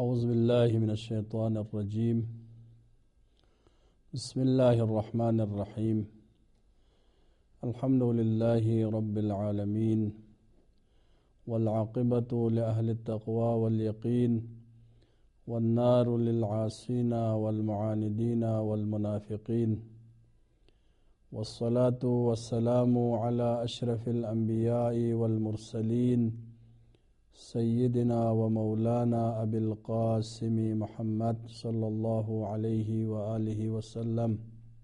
اعوذ باللہ من الشیطان الرجیم بسم اللہ الرحمن الرحیم الحمد للہ رب العالمین والعاقبۃ لأہل التقوی والیقین والنار للعاصین والمعاندین والمنافقین والصلاة والسلام علی اشرف الانبیاء والمرسلین سیدنا و مولانا ابی القاسم محمد صلی اللہ علیہ وآلہ وسلم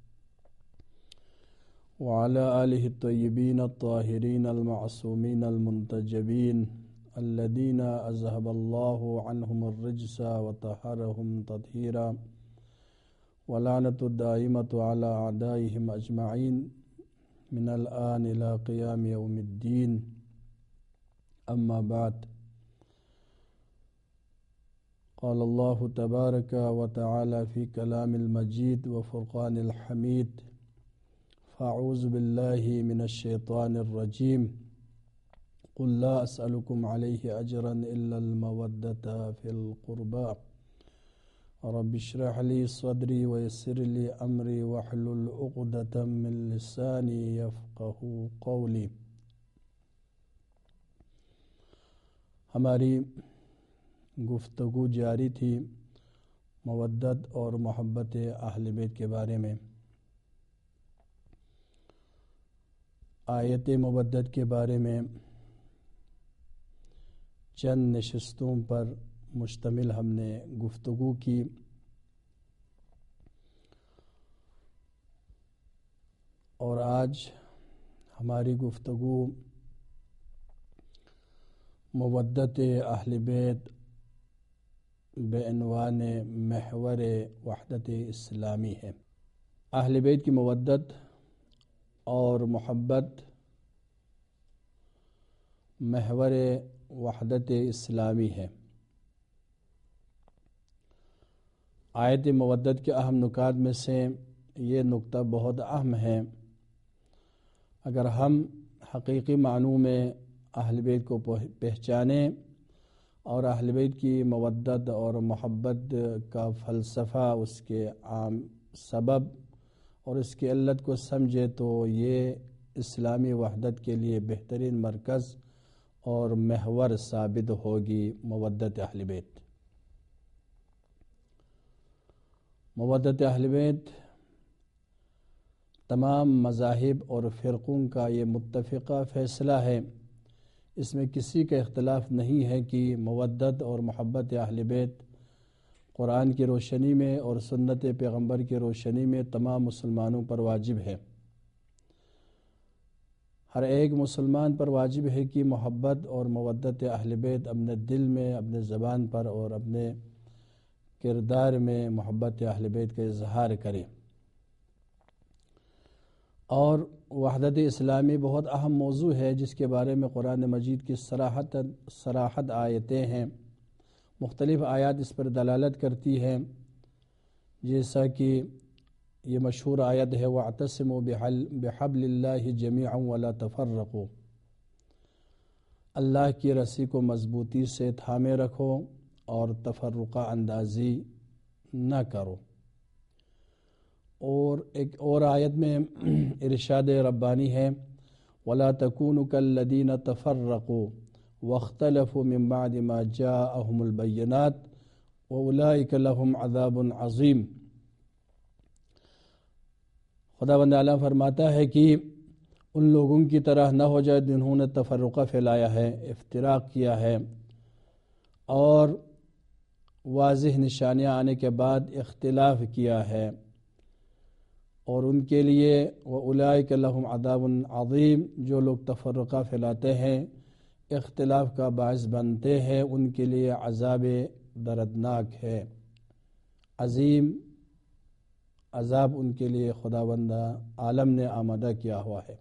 وعلى آلہ الطیبین الطاہرین المعصومین المنتجبین الذین اذهب اللہ عنہم الرجس وطہرہم تطہیرا ولعنۃ الدائمۃ علی اعدائہم اجمعین من الآن الى قیام یوم الدین اما بعد قال اللہ تبارک وتعالی فی کلام المجید وفرقان الحمید فاعوذ باللہ من الشیطان الرجیم قل لا اسألکم علیہ اجرا الا المودۃ فی القربى رب اشرح لی صدری ویسر لی امری واحلل عقدۃ من لسانی یفقہوا قولی۔ ہماری گفتگو جاری تھی مودت اور محبت اہل بیت کے بارے میں۔ آیت مودت کے بارے میں چند نشستوں پر مشتمل ہم نے گفتگو کی۔ اور آج ہماری گفتگو مودت اہل بیت بعنوان محور وحدت اسلامی ہے۔ اہل بیت کی مودت اور محبت محور وحدت اسلامی ہے۔ آیت مودت کے اہم نکات میں سے یہ نقطہ بہت اہم ہے۔ اگر ہم حقیقی معنوں میں اہل بیت کو پہچانیں اور اہل بیت کی مودت اور محبت کا فلسفہ، اس کے عام سبب اور اس کی علت کو سمجھے تو یہ اسلامی وحدت کے لیے بہترین مرکز اور محور ثابت ہوگی مودت اہل بیت۔ مودت اہل بیت تمام مذاہب اور فرقوں کا یہ متفقہ فیصلہ ہے۔ اس میں کسی کا اختلاف نہیں ہے کہ مودت اور محبت اہل بیت قرآن کی روشنی میں اور سنت پیغمبر کی روشنی میں تمام مسلمانوں پر واجب ہے۔ ہر ایک مسلمان پر واجب ہے کہ محبت اور مودت اہل بیت اپنے دل میں، اپنے زبان پر اور اپنے کردار میں محبت اہل بیت کا اظہار کرے۔ اور وحدت اسلامی بہت اہم موضوع ہے جس کے بارے میں قرآن مجید کی صراحت آیتیں ہیں۔ مختلف آیات اس پر دلالت کرتی ہیں، جیسا کہ یہ مشہور آیت ہے وَاعْتَصِمُوا بِحَبْلِ اللَّهِ جَمِيعًا وَلَا تَفَرَّقُوا، اللہ کی رسی کو مضبوطی سے تھامے رکھو اور تفرقہ اندازی نہ کرو۔ اور ایک اور آیت میں ارشاد ربانی ہے وَلَا تَكُونُوا كَالَّذِينَ تَفَرَّقُوا وَاخْتَلَفُوا مِن بَعْدِ مَا جَاءَهُمُ الْبَيِّنَاتُ وَأُولَٰئِكَ لَهُمْ عَذَابٌ عَظِيمٌ۔ خداوند عالیٰ فرماتا ہے کہ ان لوگوں کی طرح نہ ہو جائے جنہوں نے تفرقہ پھیلایا ہے، افتراق کیا ہے، اور واضح نشانیاں آنے کے بعد اختلاف کیا ہے، اور ان کے لیے وَأُولَٰئِكَ لَهُمْ عَذَابٌ عَظِيمٌ، جو لوگ تفرقہ پھیلاتے ہیں، اختلاف کا باعث بنتے ہیں، ان کے لیے عذاب دردناک ہے، عظیم عذاب ان کے لیے خداوند عالم نے آمادہ کیا ہوا ہے۔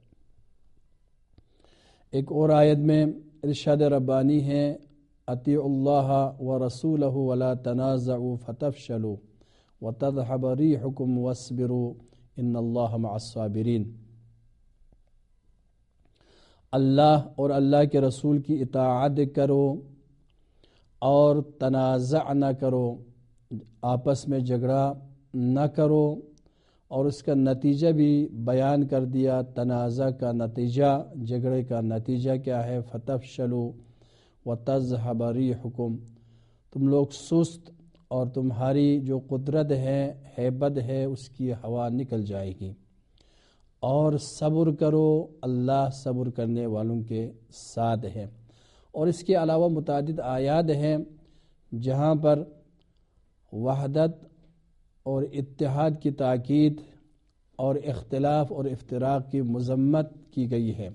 ایک اور آیت میں ارشاد ربانی ہے اطیعوا اللہ ورسولہ ولا تنازعوا فتفشلوا وتذهب ريحكم واصبروا ان اللہ مع الصابرین۔ اللہ اور اللہ کے رسول کی اطاعت کرو اور تنازع نہ کرو، آپس میں جھگڑا نہ کرو، اور اس کا نتیجہ بھی بیان کر دیا۔ تنازع کا نتیجہ، جھگڑے کا نتیجہ کیا ہے؟ فتفشلوا وتذهب ريحكم، تم لوگ سست اور تمہاری جو قدرت ہے، ہیبت ہے، اس کی ہوا نکل جائے گی۔ اور صبر کرو، اللہ صبر کرنے والوں کے ساتھ ہے۔ اور اس کے علاوہ متعدد آیات ہیں جہاں پر وحدت اور اتحاد کی تاکید اور اختلاف اور افتراق کی مذمت کی گئی ہے۔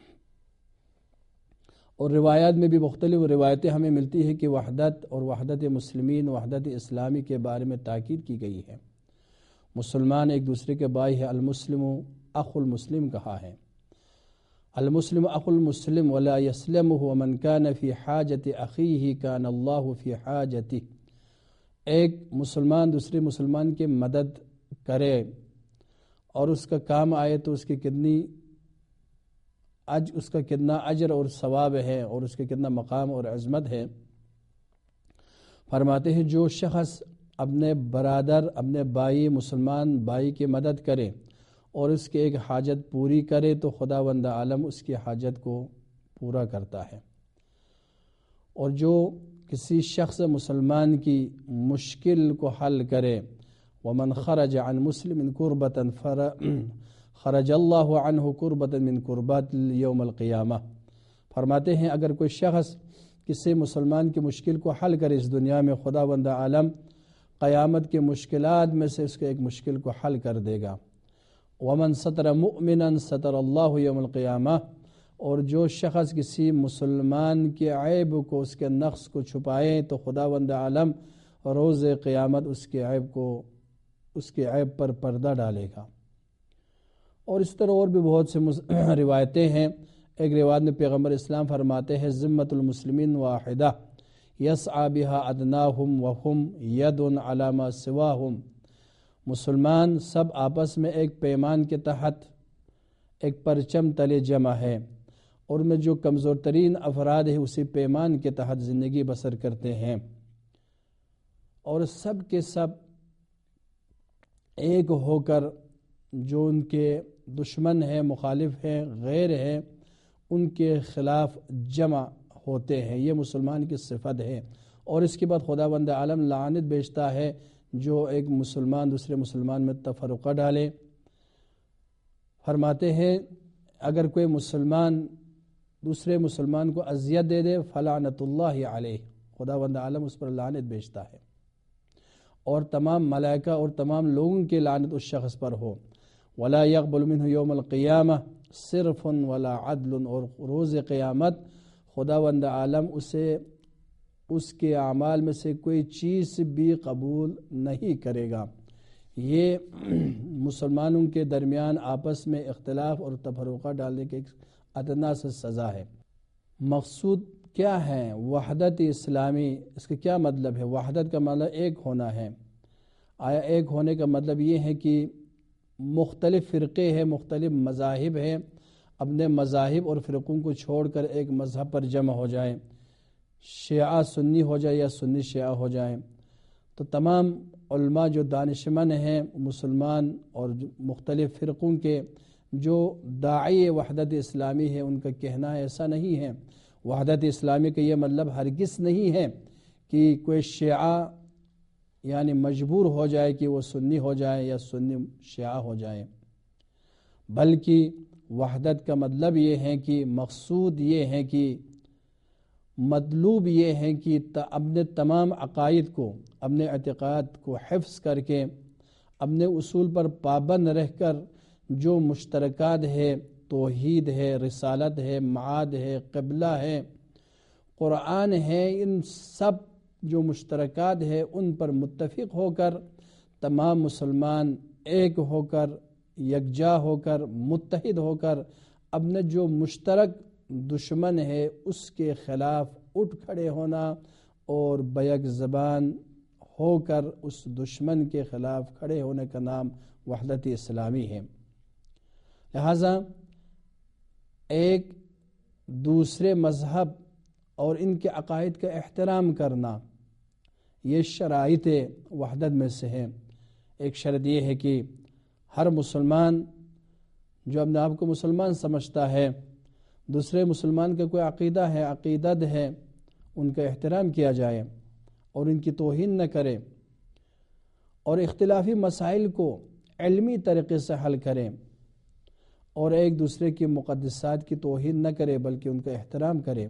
اور روایات میں بھی مختلف روایتیں ہمیں ملتی ہیں کہ وحدت اور وحدت مسلمین، وحدت اسلامی کے بارے میں تاکید کی گئی ہے۔ مسلمان ایک دوسرے کے بھائی ہے، المسلم اخو المسلم کہا ہے۔ المسلم اخو المسلم ولا يسلمه ومن كان في حاجة اخيه كان الله في حاجته، ایک مسلمان دوسرے مسلمان کی مدد کرے اور اس کا کام آئے تو اس کا کتنا اجر اور ثواب ہے، اور اس کا کتنا مقام اور عظمت ہے۔ فرماتے ہیں جو شخص اپنے برادر، اپنے بھائی، مسلمان بھائی کی مدد کرے اور اس کی ایک حاجت پوری کرے تو خداوند عالم اس کی حاجت کو پورا کرتا ہے۔ اور جو کسی شخص مسلمان کی مشکل کو حل کرے، ومن خرج عن مسلم كربة خرج اللہ عنہ کربۃ من کربات یوم القیامہ، فرماتے ہیں اگر کوئی شخص کسی مسلمان کی مشکل کو حل کرے اس دنیا میں، خداوند عالم قیامت کے مشکلات میں سے اس کے ایک مشکل کو حل کر دے گا۔ ومن ستر مؤمنا ستر اللہ یوم القیامہ، اور جو شخص کسی مسلمان کے عیب کو، اس کے نقص کو چھپائے تو خداوند عالم روز قیامت اس کے عیب پر پردہ ڈالے گا۔ اور اس طرح اور بھی بہت سے روایتیں ہیں۔ ایک روایت میں پیغمبر اسلام فرماتے ہیں ذمۃ المسلمین واحدہ یسعی بہا ادناہم وہم ید علی ما سواہم، مسلمان سب آپس میں ایک پیمان کے تحت ایک پرچم تلے جمع ہے، اور میں جو کمزور ترین افراد ہیں اسی پیمان کے تحت زندگی بسر کرتے ہیں، اور سب کے سب ایک ہو کر جو ان کے دشمن ہیں، مخالف ہیں، غیر ہیں، ان کے خلاف جمع ہوتے ہیں۔ یہ مسلمان کی صفت ہے۔ اور اس کے بعد خداوند عالم لعنت بھیجتا ہے جو ایک مسلمان دوسرے مسلمان میں تفرقہ ڈالے۔ فرماتے ہیں اگر کوئی مسلمان دوسرے مسلمان کو اذیت دے دے فلعنت اللہ علیہ، خداوند عالم اس پر لعنت بھیجتا ہے، اور تمام ملائکہ اور تمام لوگوں کی لعنت اس شخص پر ہو۔ ولا يقبل منه یوم القیامہ صرف ولا عدل، اور روز قیامت خداوند عالم اسے اس کے اعمال میں سے کوئی چیز بھی قبول نہیں کرے گا۔ یہ مسلمانوں کے درمیان آپس میں اختلاف اور تفرقہ ڈالنے کی ایک ادنا سے سزا ہے۔ مقصود کیا ہے؟ وحدت اسلامی، اس کا کیا مطلب ہے؟ وحدت کا مطلب ایک ہونا ہے۔ آیا ایک ہونے کا مطلب یہ ہے کہ مختلف فرقے ہیں، مختلف مذاہب ہیں، اپنے مذاہب اور فرقوں کو چھوڑ کر ایک مذہب پر جمع ہو جائیں، شیعہ سنی ہو جائے یا سنی شیعہ ہو جائیں، تو تمام علماء جو دانشمند ہیں مسلمان اور مختلف فرقوں کے جو داعی وحدت اسلامی ہے ان کا کہنا ایسا نہیں ہے۔ وحدت اسلامی کا یہ مطلب ہرگز نہیں ہے کہ کوئی شیعہ یعنی مجبور ہو جائے کہ وہ سنی ہو جائے یا سنی شیعہ ہو جائے، بلکہ وحدت کا مطلب یہ ہے کہ مقصود یہ ہے کہ مطلوب یہ ہے کہ اپنے تمام عقائد کو، اپنے اعتقاد کو حفظ کر کے اپنے اصول پر پابند رہ کر جو مشترکات ہے، توحید ہے، رسالت ہے، معاد ہے، قبلہ ہے، قرآن ہے، ان سب جو مشترکات ہے ان پر متفق ہو کر تمام مسلمان ایک ہو کر، یکجا ہو کر، متحد ہو کر اپنے جو مشترک دشمن ہے اس کے خلاف اٹھ کھڑے ہونا اور بیک زبان ہو کر اس دشمن کے خلاف کھڑے ہونے کا نام وحدت اسلامی ہے۔ لہذا ایک دوسرے مذہب اور ان کے عقائد کا احترام کرنا، یہ شرائط وحدت میں سے ہے۔ ایک شرط یہ ہے کہ ہر مسلمان جو اپنے آپ کو مسلمان سمجھتا ہے، دوسرے مسلمان کا کوئی عقیدہ ہے، عقیدت ہے، ان کا احترام کیا جائے اور ان کی توہین نہ کرے، اور اختلافی مسائل کو علمی طریقے سے حل کریں، اور ایک دوسرے کی مقدسات کی توہین نہ کرے بلکہ ان کا احترام کرے۔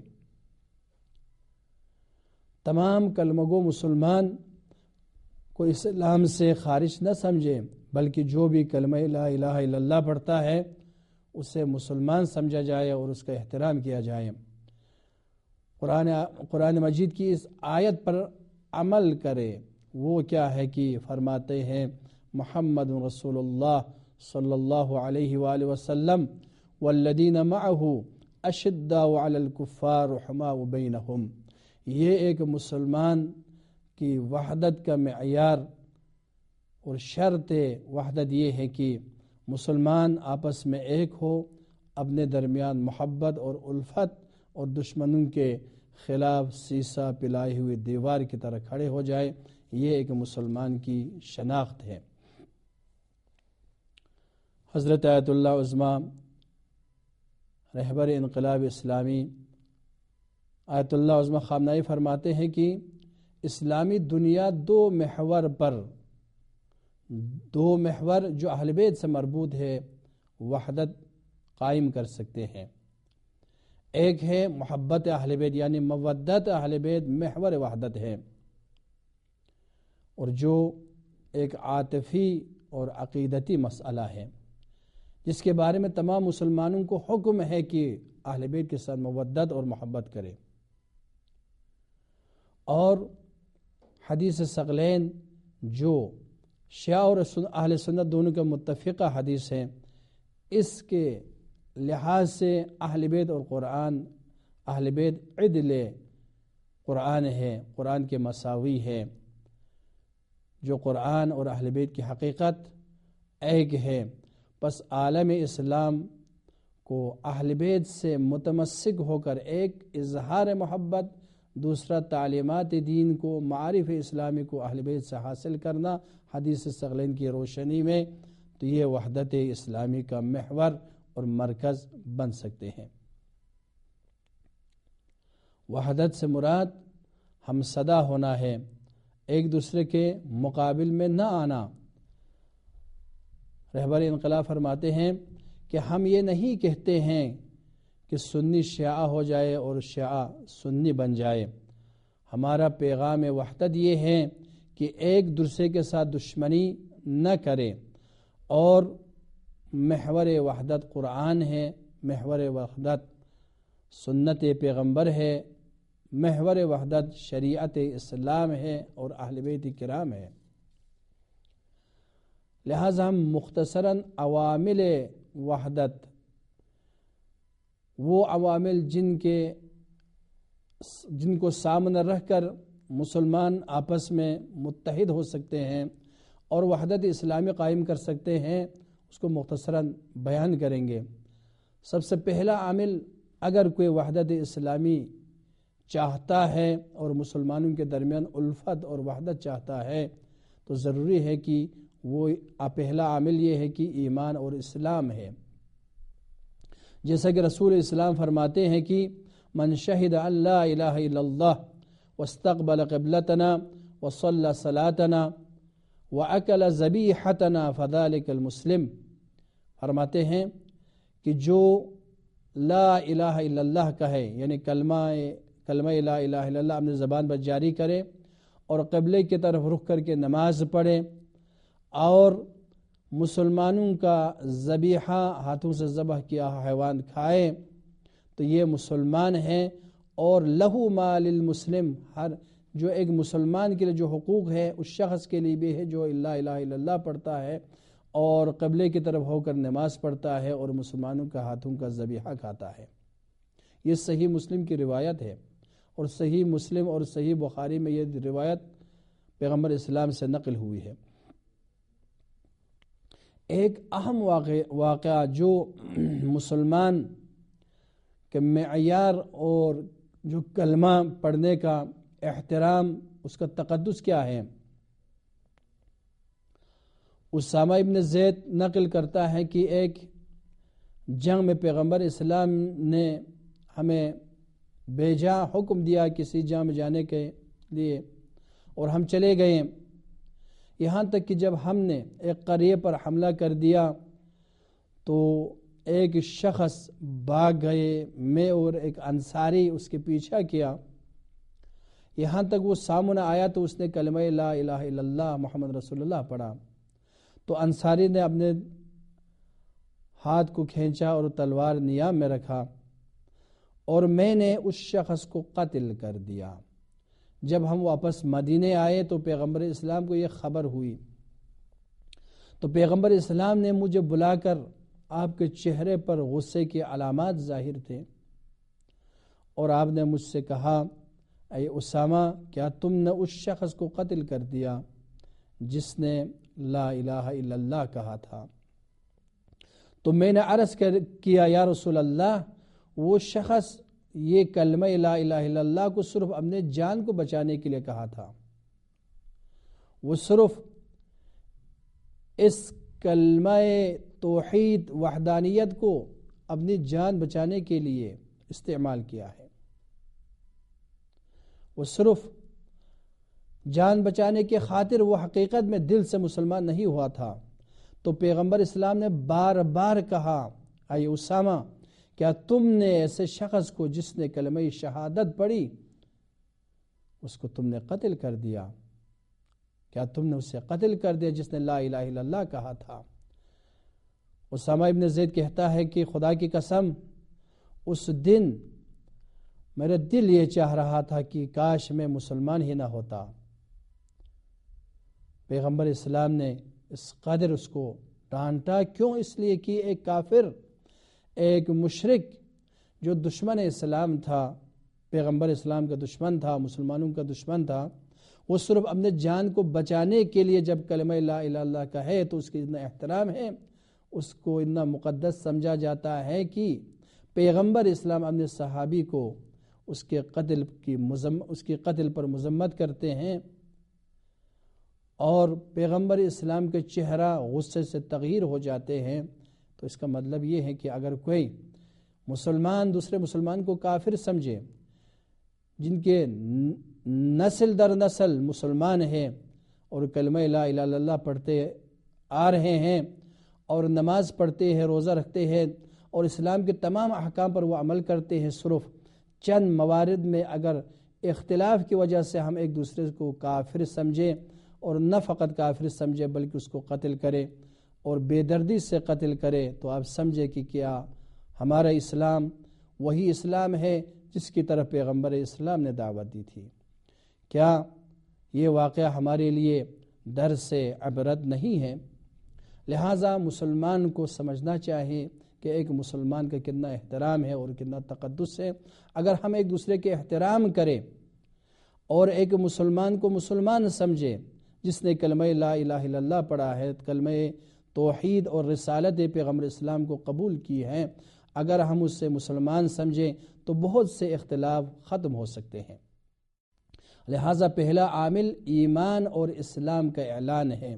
تمام کلمہ گو مسلمان کو اسلام سے خارج نہ سمجھے، بلکہ جو بھی کلمہ لا الہ الا اللہ پڑھتا ہے اسے مسلمان سمجھا جائے اور اس کا احترام کیا جائے۔ قرآن مجید کی اس آیت پر عمل کرے، وہ کیا ہے کہ فرماتے ہیں محمد رسول اللہ صلی اللہ علیہ وآلہ وسلم والذین معہ اشداء علی الکفار رحماء بینہم۔ یہ ایک مسلمان کی وحدت کا معیار اور شرط وحدت یہ ہے کہ مسلمان آپس میں ایک ہو، اپنے درمیان محبت اور الفت، اور دشمنوں کے خلاف سیسا پلائے ہوئے دیوار کی طرح کھڑے ہو جائے۔ یہ ایک مسلمان کی شناخت ہے۔ حضرت آیت اللہ عظمی رہبر انقلاب اسلامی آیت اللہ عظمی خامنہئی فرماتے ہیں کہ اسلامی دنیا دو محور جو اہل بیت سے مربوط ہے وحدت قائم کر سکتے ہیں۔ ایک ہے محبت اہل بیت یعنی مودت اہل بیت، محور وحدت ہے، اور جو ایک عاطفی اور عقیدتی مسئلہ ہے جس کے بارے میں تمام مسلمانوں کو حکم ہے کہ اہل بیت کے ساتھ مودت اور محبت کرے۔ اور حدیث ثقلین جو شیعہ اور اہل سنت دونوں کا متفقہ حدیث ہے، اس کے لحاظ سے اہل بیت اور قرآن، اہل بیت عدل قرآن ہے، قرآن کے مساوی ہے۔ جو قرآن اور اہل بیت کی حقیقت ایک ہے، پس عالم اسلام کو اہل بیت سے متمسک ہو کر ایک اظہار محبت، دوسرا تعلیمات دین کو، معارف اسلامی کو اہل بیت سے حاصل کرنا حدیث ثقلین کی روشنی میں، تو یہ وحدت اسلامی کا محور اور مرکز بن سکتے ہیں۔ وحدت سے مراد ہم صدا ہونا ہے، ایک دوسرے کے مقابل میں نہ آنا۔ رہبر انقلاب فرماتے ہیں کہ ہم یہ نہیں کہتے ہیں کہ سنی شیعہ ہو جائے اور شیعہ سنی بن جائے۔ ہمارا پیغام وحدت یہ ہے کہ ایک دوسرے کے ساتھ دشمنی نہ کرے، اور محور وحدت قرآن ہے، محور وحدت سنت پیغمبر ہے، محور وحدت شریعت اسلام ہے اور اہل بیت کرام ہے۔ لہذا ہم مختصراً عوامل وحدت، وہ عوامل جن کو سامنے رکھ کر مسلمان آپس میں متحد ہو سکتے ہیں اور وحدت اسلامی قائم کر سکتے ہیں، اس کو مختصراً بیان کریں گے۔ سب سے پہلا عامل، اگر کوئی وحدت اسلامی چاہتا ہے اور مسلمانوں کے درمیان الفت اور وحدت چاہتا ہے، تو ضروری ہے کہ وہ پہلا عامل یہ ہے کہ ایمان اور اسلام ہے۔ جیسا کہ رسول اسلام فرماتے ہیں کہ من شہد ان لا الہ الا اللہ واستقبل قبلتنا وصلی صلاتنا وأکل ذبیحتنا فذلک المسلم۔ فرماتے ہیں کہ جو لا الہ الا اللہ کہے، یعنی کلمہ لا الہ الا اللہ اپنی زبان پر جاری کرے اور قبلے کی طرف رخ کر کے نماز پڑھے اور مسلمانوں کا ذبیحہ، ہاتھوں سے ذبح کیا حیوان کھائے، تو یہ مسلمان ہے۔ اور لہو ما للمسلم، ہر جو ایک مسلمان کے لیے جو حقوق ہے اس شخص کے لیے بھی ہے جو لا الہ الا اللہ پڑھتا ہے اور قبلے کی طرف ہو کر نماز پڑھتا ہے اور مسلمانوں کا ہاتھوں کا ذبیحہ کھاتا ہے۔ یہ صحیح مسلم کی روایت ہے، اور صحیح مسلم اور صحیح بخاری میں یہ روایت پیغمبر اسلام سے نقل ہوئی ہے۔ ایک اہم واقعہ جو مسلمان کے معیار اور جو کلمہ پڑھنے کا احترام، اس کا تقدس کیا ہے۔ اسامہ ابن زید نقل کرتا ہے کہ ایک جنگ میں پیغمبر اسلام نے ہمیں بیجا حکم دیا کسی جنگ میں جانے کے لیے، اور ہم چلے گئے، یہاں تک کہ جب ہم نے ایک قریے پر حملہ کر دیا تو ایک شخص بھاگ گئے، میں اور ایک انصاری اس کے پیچھا کیا، یہاں تک وہ سامنے آیا تو اس نے کلمہ لا الہ الا اللہ محمد رسول اللہ پڑھا، تو انصاری نے اپنے ہاتھ کو کھینچا اور تلوار نیام میں رکھا، اور میں نے اس شخص کو قتل کر دیا۔ جب ہم واپس مدینے آئے تو پیغمبر اسلام کو یہ خبر ہوئی، تو پیغمبر اسلام نے مجھے بلا کر، آپ کے چہرے پر غصے کی علامات ظاہر تھے، اور آپ نے مجھ سے کہا، اے اسامہ، کیا تم نے اس شخص کو قتل کر دیا جس نے لا الہ الا اللہ کہا تھا؟ تو میں نے عرض کیا، یا رسول اللہ، وہ شخص یہ کلمہ لا الہ الا اللہ کو صرف اپنے جان کو بچانے کے لیے کہا تھا، وہ صرف اس کلمہ توحید وحدانیت کو اپنی جان بچانے کے لیے استعمال کیا ہے، وہ صرف جان بچانے کے خاطر وہ حقیقت میں دل سے مسلمان نہیں ہوا تھا۔ تو پیغمبر اسلام نے بار بار کہا، اے اسامہ، کیا تم نے ایسے شخص کو جس نے کلمہ شہادت پڑھی اس کو تم نے قتل کر دیا؟ کیا تم نے اسے قتل کر دیا جس نے لا الہ الا اللہ کہا تھا؟ اسامہ ابن زید کہتا ہے کہ خدا کی قسم، اس دن میرا دل یہ چاہ رہا تھا کہ کاش میں مسلمان ہی نہ ہوتا۔ پیغمبر اسلام نے اس قدر اس کو ڈانٹا، کیوں؟ اس لیے کہ ایک کافر، ایک مشرک جو دشمن اسلام تھا، پیغمبر اسلام کا دشمن تھا، مسلمانوں کا دشمن تھا، وہ صرف اپنے جان کو بچانے کے لیے جب کلمہ لا الہ الا اللہ کا ہے تو اس کی اتنا احترام ہے، اس کو اتنا مقدس سمجھا جاتا ہے کہ پیغمبر اسلام اپنے صحابی کو اس کے قتل پر مذمت کرتے ہیں، اور پیغمبر اسلام کے چہرہ غصے سے تغیر ہو جاتے ہیں۔ تو اس کا مطلب یہ ہے کہ اگر کوئی مسلمان دوسرے مسلمان کو کافر سمجھے، جن کے نسل در نسل مسلمان ہیں اور کلمہ لا الہ الا اللہ پڑھتے آ رہے ہیں اور نماز پڑھتے ہیں، روزہ رکھتے ہیں اور اسلام کے تمام احکام پر وہ عمل کرتے ہیں، صرف چند موارد میں اگر اختلاف کی وجہ سے ہم ایک دوسرے کو کافر سمجھیں، اور نہ فقط کافر سمجھے بلکہ اس کو قتل کرے اور بے دردی سے قتل کرے، تو آپ سمجھے کہ کیا ہمارا اسلام وہی اسلام ہے جس کی طرف پیغمبر اسلام نے دعوت دی تھی؟ کیا یہ واقعہ ہمارے لیے درس عبرت نہیں ہے؟ لہٰذا مسلمان کو سمجھنا چاہیے کہ ایک مسلمان کا کتنا احترام ہے اور کتنا تقدس ہے۔ اگر ہم ایک دوسرے کے احترام کریں اور ایک مسلمان کو مسلمان سمجھے جس نے کلمہ لا الہ الا اللہ پڑھا ہے، کلمہ توحید اور رسالت پیغمبر اسلام کو قبول کی ہے، اگر ہم اس سے مسلمان سمجھیں تو بہت سے اختلاف ختم ہو سکتے ہیں۔ لہٰذا پہلا عامل ایمان اور اسلام کا اعلان ہے۔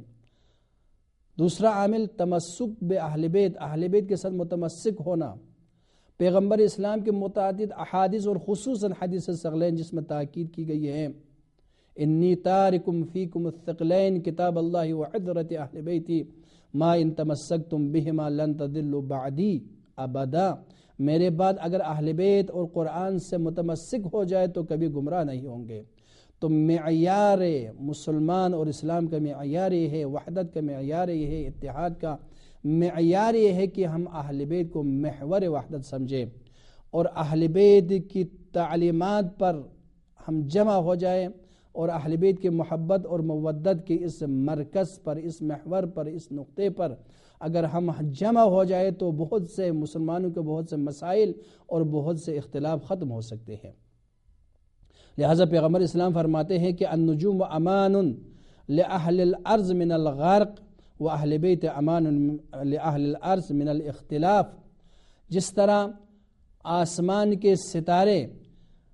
دوسرا عامل تمسک بے اہل بیت، اہل بیت کے ساتھ متمسک ہونا۔ پیغمبر اسلام کے متعدد احادیث اور خصوصاً حدیث ثقلین جس میں تاکید کی گئی ہے، انی تارکم فیکم الثقلین کتاب اللہ وعطرۃ اہل بیتی ما ان تمسکتم بہما لن تضلوا بعدی ابدا۔ میرے بعد اگر اہل بیت اور قرآن سے متمسک ہو جائے تو کبھی گمراہ نہیں ہوں گے۔ تو معیار مسلمان اور اسلام کا معیار یہ ہے، وحدت کا معیار یہ ہے، اتحاد کا معیار یہ ہے کہ ہم اہل بیت کو محور وحدت سمجھیں اور اہل بیت کی تعلیمات پر ہم جمع ہو جائیں، اور اہل بیت کی محبت اور مودت کے اس مرکز پر، اس محور پر، اس نقطے پر اگر ہم جمع ہو جائے تو بہت سے مسلمانوں کے بہت سے مسائل اور بہت سے اختلاف ختم ہو سکتے ہیں۔ لہٰذا پیغمبر اسلام فرماتے ہیں کہ النجوم امان لأہل الارض من الغرق واہل بیت امان لأہل الارض من الاختلاف۔ جس طرح آسمان کے ستارے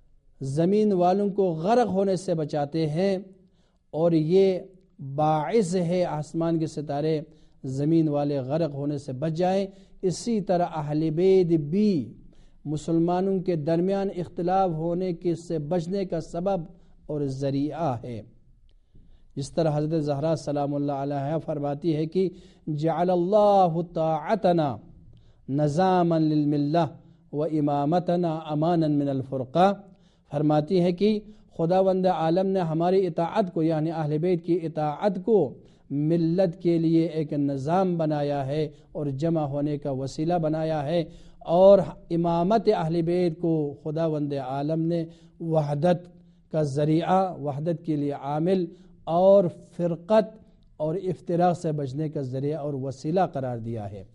زمین والوں کو غرق ہونے سے بچاتے ہیں، اور یہ باعث ہے آسمان کے ستارے زمین والے غرق ہونے سے بچ جائیں۔ اسی طرح اہل بیت بھی مسلمانوں کے درمیان اختلاف ہونے سے بچنے کا سبب اور ذریعہ ہے۔ جس طرح حضرت زہرا سلام اللہ علیہا فرماتی ہے کہ جعل اللہ طاعتنا نظاما للملہ و امامتنا امانا من الفرقہ، فرماتی ہے کہ خداوند عالم نے ہماری اطاعت کو یعنی اہل بیت کی اطاعت کو ملت کے لیے ایک نظام بنایا ہے اور جمع ہونے کا وسیلہ بنایا ہے، اور امامت اہل بیت کو خداوند عالم نے وحدت کا ذریعہ، وحدت کے لیے عامل اور فرقت اور افتراق سے بچنے کا ذریعہ اور وسیلہ قرار دیا ہے۔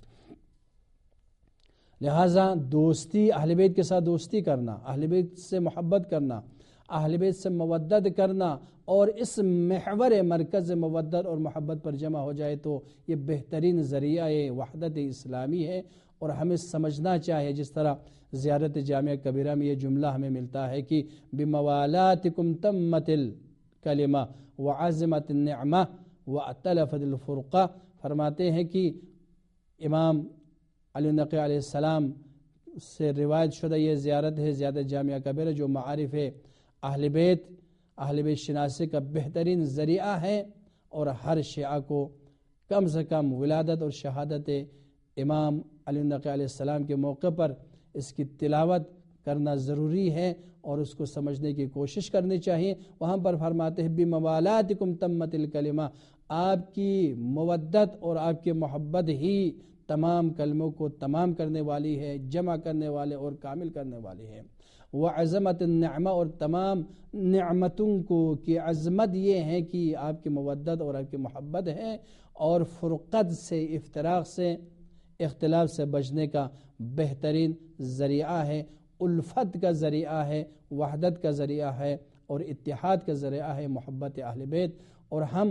لہٰذا دوستی، اہل بیت کے ساتھ دوستی کرنا، اہل بیت سے محبت کرنا، اہل بیت سے مودت کرنا، اور اس محور مرکز مودت اور محبت پر جمع ہو جائے تو یہ بہترین ذریعہ وحدت اسلامی ہے۔ اور ہمیں سمجھنا چاہیے، جس طرح زیارت جامعہ کبیرہ میں یہ جملہ ہمیں ملتا ہے کہ بموالاتکم تمت الکلمہ وعزمت النعمہ واتلفت الفرقہ، فرماتے ہیں کہ امام علی نقی علیہ السلام سے روایت شدہ یہ زیارت ہے زیارت جامعہ کبیرہ، جو معارف اہل بیت شناسی کا بہترین ذریعہ ہے، اور ہر شیعہ کو کم سے کم ولادت اور شہادت امام علی نقی علیہ السلام کے موقع پر اس کی تلاوت کرنا ضروری ہے اور اس کو سمجھنے کی کوشش کرنی چاہیے۔ وہاں پر فرماتے ہیں بموالاتکم تمت الکلمہ، آپ کی مودت اور آپ کی محبت ہی تمام کلموں کو تمام کرنے والی ہے، جمع کرنے والے اور کامل کرنے والی ہے۔ وعظمت النعمہ، اور تمام نعمتوں کو کی عظمت یہ ہے کہ آپ کی مودت اور آپ کی محبت ہے، اور فرقت سے، افتراق سے، اختلاف سے بچنے کا بہترین ذریعہ ہے، الفت کا ذریعہ ہے، وحدت کا ذریعہ ہے، اور اتحاد کا ذریعہ ہے محبت اہل بیت۔ اور ہم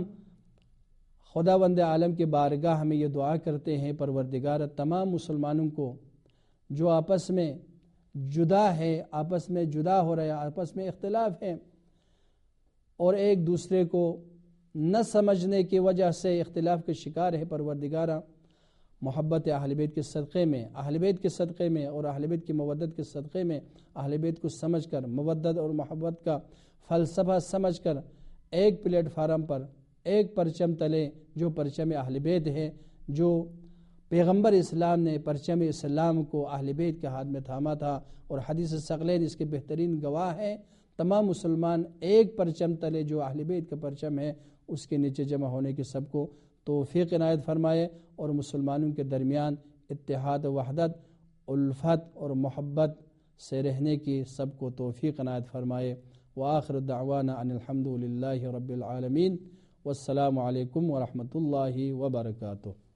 خداوند عالم کی بارگاہ میں یہ دعا کرتے ہیں، پروردگار تمام مسلمانوں کو جو آپس میں جدا ہے، آپس میں جدا ہو رہے، آپس میں اختلاف ہے اور ایک دوسرے کو نہ سمجھنے کی وجہ سے اختلاف کے شکار ہے، پروردگارہ محبت اہل بیت کے صدقے میں، اہل بیت کے صدقے میں اور اہل بیت کی مودت کے صدقے میں اہل بیت کو سمجھ کر، مودت اور محبت کا فلسفہ سمجھ کر، ایک پلیٹ فارم پر، ایک پرچم تلے جو پرچم اہل بیت ہے، جو پیغمبر اسلام نے پرچم اسلام کو اہل بیت کے ہاتھ میں تھاما تھا، اور حدیث ثقلین اس کے بہترین گواہ ہیں، تمام مسلمان ایک پرچم تلے جو اہل بیت کا پرچم ہے اس کے نیچے جمع ہونے کی سب کو توفیق عنایت فرمائے، اور مسلمانوں کے درمیان اتحاد و وحدت، الفت اور محبت سے رہنے کی سب کو توفیق عنایت فرمائے۔ وآخر دعوانا ان الحمد للہ رب العالمین، والسلام علیکم ورحمۃ اللہ وبرکاتہ۔